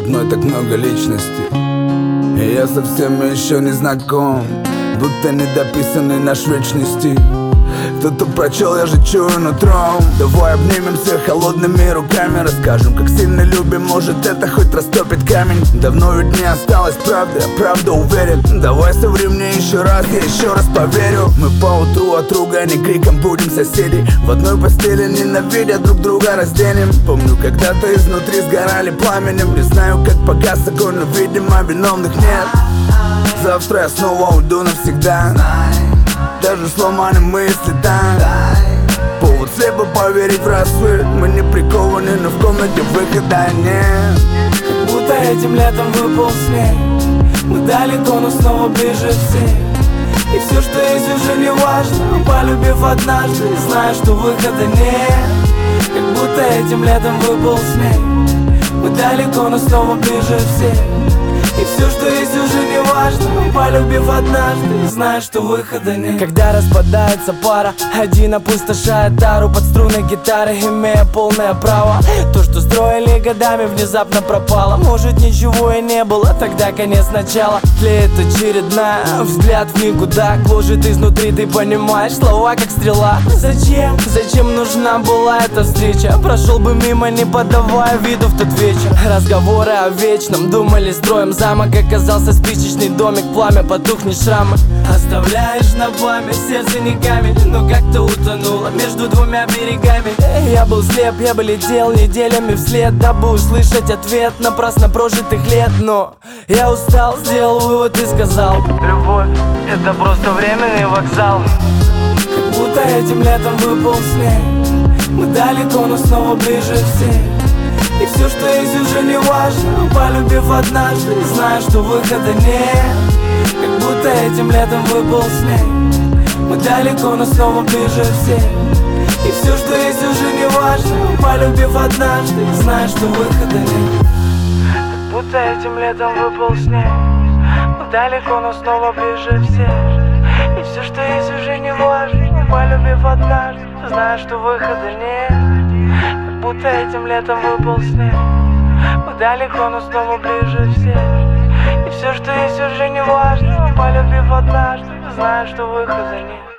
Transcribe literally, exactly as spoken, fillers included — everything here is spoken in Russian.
мной так много личностей, и я совсем еще не знаком, будто недописанный наш вечный стих. Кто-то прочел, я же чую нутром. Давай обнимемся холодными руками, расскажем, как сильно любим, может это хоть растопит камень. Давно ведь не осталось правды, я правда уверен. Давай соври мне еще раз, я еще раз поверю. Мы поутру от руга не криком будем соседей, в одной постели ненавидя друг друга разденем. Помню, когда-то изнутри сгорали пламенем. Не знаю, как погас огонь, но видимо виновных нет. Завтра я снова уйду навсегда, даже сломанным мысли там. Повод слепо поверить в рассвет. Мы не прикованы, но в комнате выхода нет. Как будто этим летом выпал снег. Мы далеко, но снова ближе все. И все, что есть, уже не важно, полюбив однажды, зная, что выхода нет. Как будто этим летом выпал снег. Мы далеко, но снова ближе все. И все, что есть, уже не важно, полюбив однажды, зная, что выхода нет. Когда распадается пара, один опустошает тару под струны гитары, имея полное право. То, что строили годами, внезапно пропало. Может, ничего и не было, тогда конец начала. Тлеет очередная, взгляд в никуда, гложет изнутри, ты понимаешь, слова как стрела. Зачем, зачем нужна была эта встреча? Прошел бы мимо, не подавая виду в тот вечер. Разговоры о вечном, думали, строим замок. Оказался спичечный домик, пламя, потухнет шрамы. Оставляешь на память, сердце не камень, но как-то утонуло между двумя берегами. Я был слеп, я бы летел неделями вслед, дабы услышать ответ напрасно прожитых лет. Но я устал, сделал вывод и сказал: любовь — это просто временный вокзал. Как будто этим летом выпал снег. Мы далеко, но снова ближе все. И все, что есть, уже не важно, полюбив однажды, зная, что выхода нет. Как будто этим летом выпал снег. Мы далеко, но снова ближе все. И все, что есть, уже не важно, полюбив однажды, зная, что выхода нет. Как будто этим летом выпал снег. Мы далеко, но снова ближе все. И все, что есть, уже не важно, полюбив однажды, зная, что выхода нет. Как будто этим летом выпал снег. Мы далеко, но снова ближе все. И все, что есть, уже не важно, полюбив однажды, зная, что выхода нет.